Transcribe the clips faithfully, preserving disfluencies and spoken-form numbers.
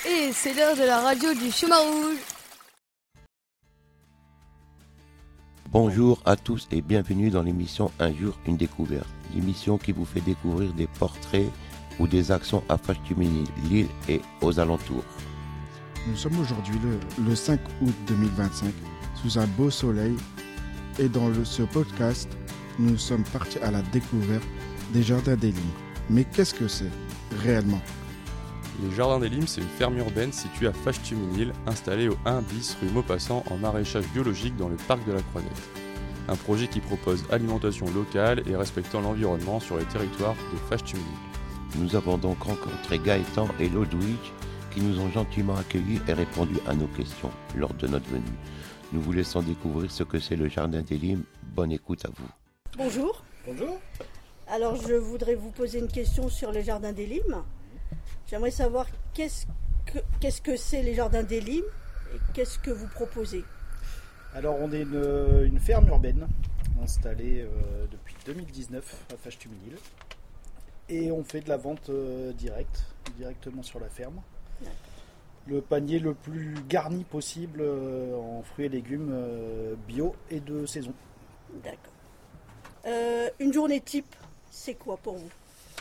Et c'est l'heure de la radio du Chemin Rouge. Bonjour à tous et bienvenue dans l'émission Un jour, une découverte. L'émission qui vous fait découvrir des portraits ou des actions à Fâche-Tuményil, Lille et aux alentours. Nous sommes aujourd'hui le, le cinq août deux mille vingt-cinq, sous un beau soleil. Et dans le, ce podcast, nous sommes partis à la découverte des Jardins des Limes. Mais qu'est-ce que c'est réellement ? Les Jardins des Limes, c'est une ferme urbaine située à Fâche-Tuményil, installée au un bis rue Maupassant en maraîchage biologique dans le parc de la Croisette. Un projet qui propose alimentation locale et respectant l'environnement sur les territoires de Fâche-Tuményil. Nous avons donc rencontré Gaëtan et Lodwig qui nous ont gentiment accueillis et répondu à nos questions lors de notre venue. Nous vous laissons découvrir ce que c'est le Jardin des Limes. Bonne écoute à vous. Bonjour. Bonjour. Alors je voudrais vous poser une question sur les Jardins des Limes. J'aimerais savoir qu'est-ce que, qu'est-ce que c'est les Jardins des Limes et qu'est-ce que vous proposez. Alors on est une, une ferme urbaine installée euh, depuis deux mille dix-neuf à Fâche-Tuményil et on fait de la vente euh, directe, directement sur la ferme. D'accord. Le panier le plus garni possible euh, en fruits et légumes euh, bio et de saison. D'accord. Euh, une journée type, c'est quoi pour vous ?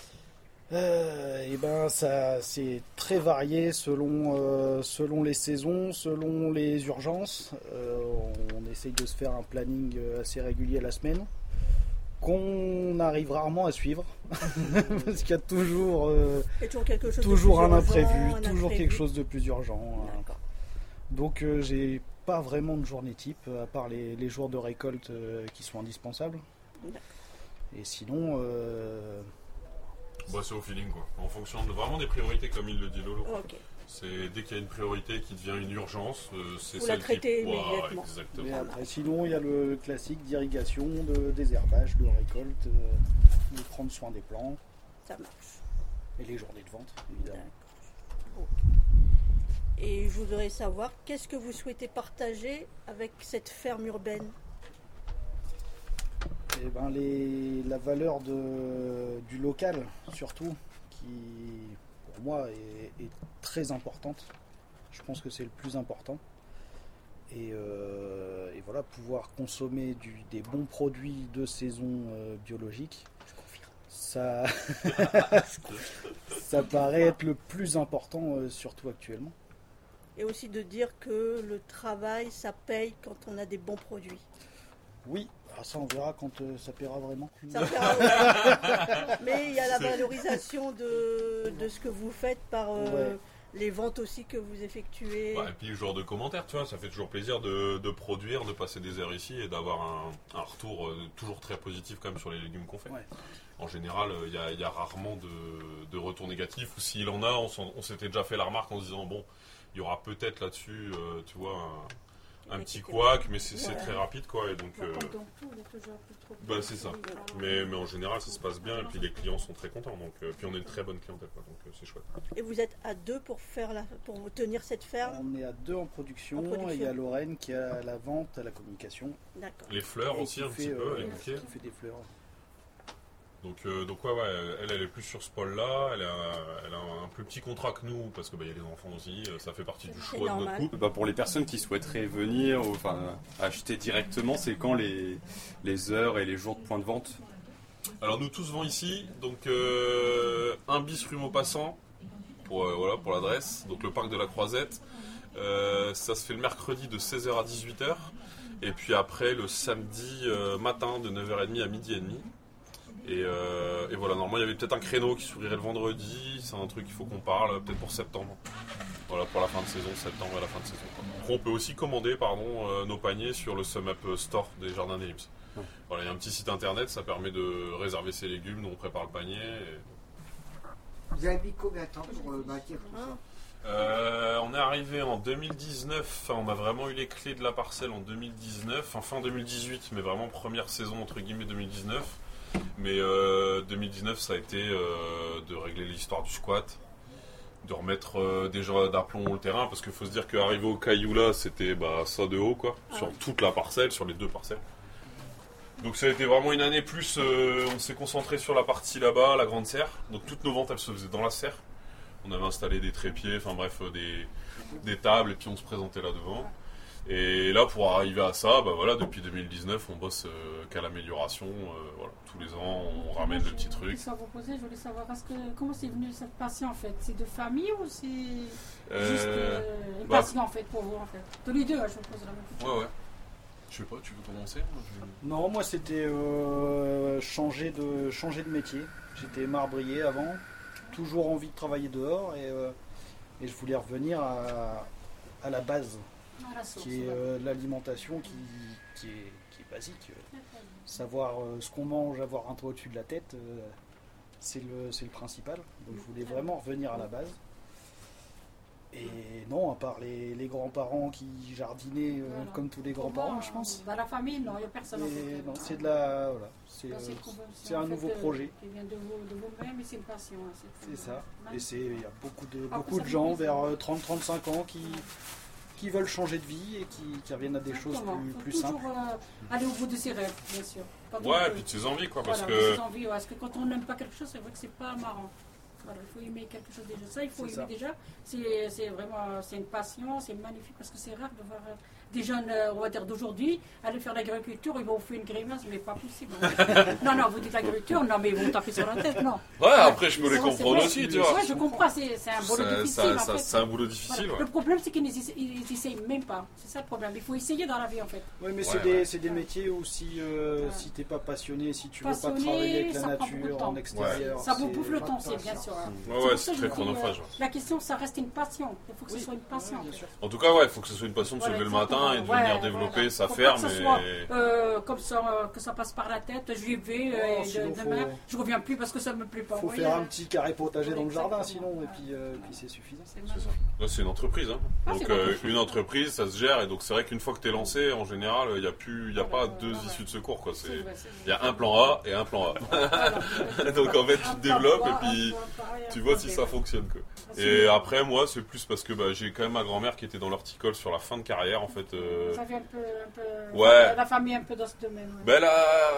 Euh, et ben ça c'est très varié selon, euh, selon les saisons, selon les urgences. Euh, on essaye de se faire un planning assez régulier à la semaine qu'on arrive rarement à suivre parce qu'il y a toujours, euh, Il y a toujours quelque chose toujours de un plus imprévu, urgent, un toujours imprévu. quelque chose de plus urgent. D'accord. Donc euh, j'ai pas vraiment de journée type à part les, les jours de récolte euh, qui sont indispensables. D'accord. Et sinon. Euh, Bah, c'est au feeling quoi, en fonction de vraiment des priorités comme il le dit Lolo. Ok. C'est dès qu'il y a une priorité qui devient une urgence, euh, c'est Vous la celle traitez qui... Ouah, immédiatement. exactement. Mais après, sinon, il y a le classique d'irrigation, de désherbage, de récolte, euh, de prendre soin des plants Ça marche. et les journées de vente, évidemment. D'accord. Ok. Et je voudrais savoir qu'est-ce que vous souhaitez partager avec cette ferme urbaine ? Et ben, les, la valeur de, du local, surtout, qui pour moi est, est très importante. Je pense que c'est le plus important. Et, euh, et voilà, pouvoir consommer du, des bons produits de saison euh, biologiques, ça, ça paraît être le plus important, euh, surtout actuellement. Et aussi de dire que le travail, ça paye quand on a des bons produits. Oui, alors ça on verra quand euh, ça paiera vraiment. Ça paiera. Mais il y a la valorisation de, de ce que vous faites par euh, Ouais. les ventes aussi que vous effectuez. Ouais, et puis le genre de commentaires, tu vois, ça fait toujours plaisir de, de produire, de passer des heures ici et d'avoir un, un retour euh, toujours très positif quand même sur les légumes qu'on fait. Ouais. En général, il y, y a rarement de, de retours négatifs, ou s'il en a, on, s'en- on s'était déjà fait la remarque en se disant, bon, il y aura peut-être là-dessus, euh, tu vois, un, un petit couac, mais c'est c'est Ouais. très rapide, quoi, et donc... euh, bah, c'est ça. Mais, mais en général, ça se passe bien, et puis les clients sont très contents, donc, euh, puis on est une très bonne clientèle, quoi, donc euh, c'est chouette. Et vous êtes à deux pour, faire la, pour tenir cette ferme ? On est à deux en production, En production. et il y a Lorraine qui a la vente, à la communication. D'accord. Les fleurs Et aussi, qui un fait, petit peu, euh, les bouquets. qui fait des fleurs. Donc, euh, donc ouais, ouais, elle, elle est plus sur ce pôle-là. Elle a, elle a un plus petit contrat que nous parce que bah, y a les enfants aussi. Ça fait partie du C'est choix de notre normal. couple. Bah, pour les personnes qui souhaiteraient venir, ou, enfin, acheter directement, c'est quand les, les heures et les jours de point de vente ? Alors nous tous vont ici. Donc euh, un bis rue Maupassant pour euh, voilà pour l'adresse. Donc le parc de la Croisette. Euh, ça se fait le mercredi de seize heures à dix-huit heures. Et puis après le samedi euh, matin de neuf heures trente à midi et demi. Et, euh, et voilà, normalement il y avait peut-être un créneau qui s'ouvrirait le vendredi, c'est un truc qu'il faut qu'on parle, peut-être pour septembre. Voilà, pour la fin de saison, septembre et la fin de saison. quoi. Après, on peut aussi commander pardon, euh, nos paniers sur le SumUp Store des Jardins des Limes. Ouais. Voilà, il y a un petit site internet, ça permet de réserver ses légumes, nous on prépare le panier. Et... Vous avez mis combien de temps pour euh, bâtir tout ça ? Euh, on est arrivé en deux mille dix-neuf, enfin, on a vraiment eu les clés de la parcelle en deux mille dix-neuf, enfin fin deux mille dix-huit, mais vraiment première saison entre guillemets deux mille dix-neuf. Mais euh, deux mille dix-neuf, ça a été euh, de régler l'histoire du squat, de remettre euh, déjà d'aplomb le terrain, parce qu'il faut se dire qu'arriver au caillou là, c'était bah, ça de haut, quoi, Ah sur ouais. toute la parcelle, sur les deux parcelles. Donc ça a été vraiment une année plus, euh, on s'est concentré sur la partie là-bas, la grande serre. Donc toutes nos ventes, elles se faisaient dans la serre. On avait installé des trépieds, enfin bref, des, des tables, et puis on se présentait là devant. Et là, pour arriver à ça, bah voilà, depuis deux mille dix-neuf, on bosse euh, qu'à l'amélioration. Euh, voilà, tous les ans, on ramène le petit truc. Je vous poser, je voulais savoir, est-ce que, comment c'est venu cette passion en fait? C'est de famille ou c'est Euh, juste euh, une bah, passion en fait pour vous en fait? Tous les deux, hein, je vous pose la même question. Ouais, ouais. Je sais pas, tu veux commencer? Moi, je- Non, moi c'était euh, changer, de, changer de métier. J'étais marbrier avant, toujours envie de travailler dehors et, euh, et je voulais revenir à, à la base, Ah, la source, qui est ouais. euh, l'alimentation qui, qui, est, qui est basique. Savoir euh, ce qu'on mange, avoir un toit au-dessus de la tête, euh, c'est le, c'est le principal. Donc je voulais vraiment revenir à la base. Et non, à part les, les grands-parents qui jardinaient euh, Voilà. comme tous les Pour grands-parents, moi, je pense. Dans la famille, non, il n'y a personne en Et fait. non, c'est de la, voilà, c'est, Là, euh, une convention, c'est un en fait, nouveau de- projet. Qui vient de vous- de vous-même et c'est une passion. hein, C'est ça. Et magnifique. c'est, il y a beaucoup de, Ah, beaucoup ça de fait gens plaisir. vers trente à trente-cinq ans qui, qui veulent changer de vie et qui, qui reviennent à des choses Exactement. plus, Faut plus toujours, simples. euh, aller au bout de ses rêves, bien sûr. Quand on Ouais, peut- et puis de ses envies, quoi, parce Voilà, que... ses envies, ouais, parce que quand on n'aime pas quelque chose, c'est vrai que c'est pas marrant. Voilà, il faut aimer quelque chose déjà. Ça, il faut C'est aimer ça. déjà. C'est, c'est vraiment c'est une passion, c'est magnifique parce que c'est rare de voir euh, des jeunes, euh, on va dire d'aujourd'hui, aller faire l'agriculture, ils vont vous faire une grimace, mais pas possible. non, non, vous dites l'agriculture, non, mais ils vont taper sur la tête, non. Ouais, après, je peux les C'est vrai, c'est comprendre vrai. aussi, tu vois. Ouais, je comprends, c'est, c'est un boulot Ça- difficile. ça- en ça- fait. c'est un boulot difficile, Voilà. ouais. Le problème, c'est qu'ils n'essayent même pas. C'est ça le problème. Il faut essayer dans la vie, en fait. Oui, mais Ouais, c'est, ouais. des, c'est des métiers où si, euh, Ouais. si t'es pas passionné, si tu Passionné, veux pas travailler avec la ça prend beaucoup de nature, temps. en extérieur. Ça vous c'est- bouffe le temps, c'est bien sûr. hein. Ouais, pour ouais, ça c'est que très je dis, chronophage. euh, ouais. La question, ça reste une passion. Il faut que ce Oui. soit une passion. Oui, en bien fait. sûr. En tout cas, ouais, il faut que ce soit une passion de se Voilà, lever le matin et de exactement. venir Ouais, développer voilà. sa Faut pas ferme. que ce soit, Et... euh, comme ça, euh, que ça passe par la tête, je y vais, euh, Non, et sinon, de- demain, faut- je reviens plus parce que ça me plaît pas. Il faut Vous faire voyez, un petit carré potager dans le jardin Exactement. sinon, et Ouais. puis, euh, puis c'est suffisant. c'est C'est ça. magnifique. Là, c'est une entreprise. Hein. Ah, Donc, c'est euh, vrai. une entreprise, ça se gère. Et donc, c'est vrai qu'une fois que tu es lancé, en général, il n'y a, plus, y a pas Voilà, deux ouais, ouais. issues de secours. Quoi. C'est C'est... vrai, c'est Il y vrai. a un plan A et un plan A. Voilà. Donc, en fait, tu Un te plan développes A, et un puis plan pareil, un tu plan vois si B. ça fonctionne. Quoi. C'est Et bien. après, moi, c'est plus parce que bah, j'ai quand même ma grand-mère qui était dans l'horticole sur la fin de carrière. En fait, euh, Ça fait un peu, un peu Ouais. la famille un peu dans ce domaine. ouais. Ben, elle, a,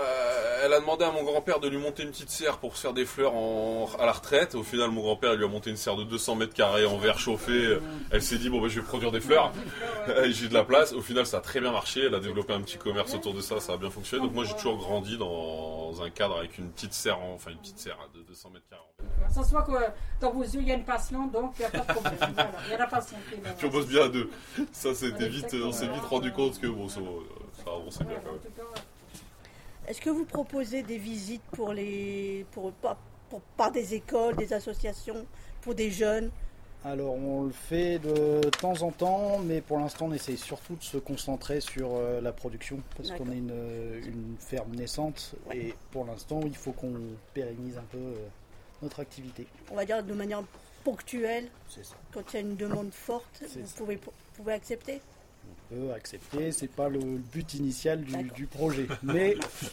elle a demandé à mon grand-père de lui monter une petite serre pour se faire des fleurs en- à la retraite. Au final, mon grand-père il lui a monté une serre de deux cents mètres carrés en verre chauffé. Elle s'est dit, bon, ben, je vais produire des fleurs. Ouais. J'ai de la place. Au final, ça a très bien marché. Elle a développé un petit commerce autour de ça. Ça a bien fonctionné. Donc, moi, j'ai toujours grandi dans un cadre avec une petite serre, en- enfin, une petite serre de deux cents mètres carrés. Ça se voit que dans vos yeux, il y a une passion, donc il n'y a pas de problème. Voilà, il y a la passion qui est là. Puis on bosse bien à deux. Ça, c'était Ouais, vite, exactement. on s'est vite rendu compte que bon, ça, ça avançait bien Voilà, quand en même. tout cas, ouais. Est-ce que vous proposez des visites pour les, pour, par, pour- par des écoles, des associations, pour des jeunes? Alors on le fait de temps en temps, mais pour l'instant on essaye surtout de se concentrer sur euh, la production, parce qu'on D'accord. est une, euh, une ferme naissante, Ouais. et pour l'instant il faut qu'on pérennise un peu euh, notre activité. On va dire de manière ponctuelle, C'est ça. quand il y a une demande forte, C'est vous ça. pouvez, vous pouvez accepter? On peut accepter, c'est pas le but initial du, D'accord. du projet, mais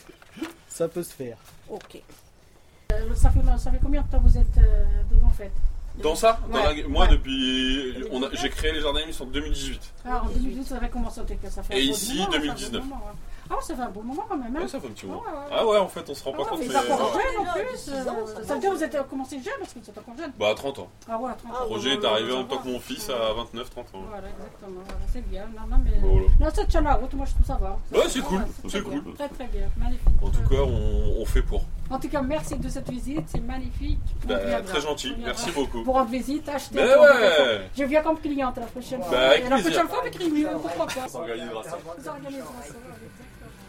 ça peut se faire. Ok. Euh, Ça fait, ça fait combien de temps vous êtes euh, dedans en fait? Dans ça, dans Ouais. la- moi Ouais. depuis, on a- j'ai créé les jardins Émis en deux mille dix-huit. Ah, en deux mille dix, ça avait commencé à ça fait Et un beau ici, moment, deux mille ça fait un dix-neuf. beau moment, ouais. Ah, ça fait un beau moment quand même. Hein. Ouais, ça fait un petit moment. Ouais, ouais, ouais. Ah ouais, en fait, on se rend pas Ah, compte. mais Mais... vous êtes encore Ouais. jeune en Ouais, plus. dix euh, ans, ça Ça va. veut dire que vous êtes commencé jeune parce que vous êtes encore jeune. Bah à trente ans. Ah ouais, à trente Ah, ans. Le projet est Voilà, arrivé en ça même temps va. que mon fils à vingt-neuf trente ans. Voilà, exactement. Voilà, c'est bien. Non, non, mais... Voilà. non, ça tient la route, moi je trouve ça va. Ouais, c'est cool, très c'est bien, cool. Très très bien, magnifique. En tout cas, on, on fait pour. En tout cas, merci de cette visite, c'est magnifique. On Bah, viendra. très gentil, On viendra merci beaucoup. Pour rendre visite, acheter. Mais un peu. ouais. Je viens comme cliente la prochaine fois. Bah, avec Et la plaisir. prochaine fois avec Rémi, pourquoi pas. On s'organisera ça. Vous organisez ça, ça va, exactement.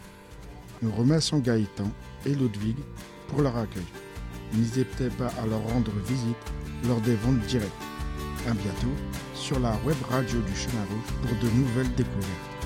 Nous remercions Gaëtan et Ludwig pour leur accueil. N'hésitez pas à leur rendre visite lors des ventes directes. À bientôt sur la web radio du Chemin Rouge pour de nouvelles découvertes.